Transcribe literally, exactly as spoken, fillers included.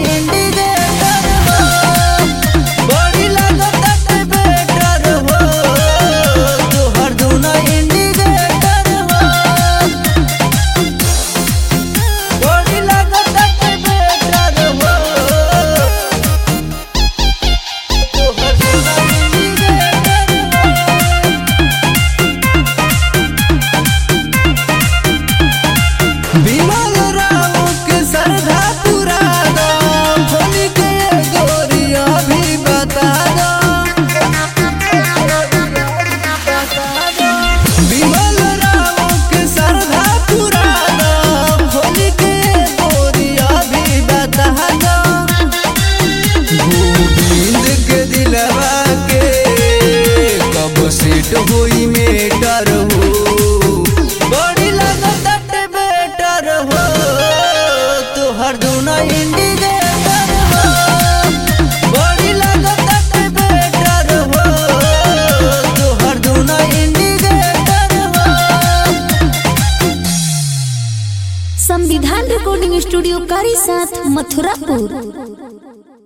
Indicator हो, बड़ी लागत बेटर हो, तोहर दूना इंडिकेटर हो, बड़ी लागत बेटर हो, तोहर दूना इंडिकेटर हो। विमल राम के सरधा पूरा दो, खोल के गोरिया भी बता दो, विमल राम के सरधा पूरा दो, खोल के गोरिया भी बता दो, गोविंद के दिलवा के कब सेट होई मेटर हो, बड़ी लागत बेटर हो, तोहर दूना इंडिकेटर हो, बड़ी लागत बेटर हो, तोहर दूना इंडिकेटर हो। संविधान रिकॉर्डिंग स्टूडियो कारी साथ मथुरापुर।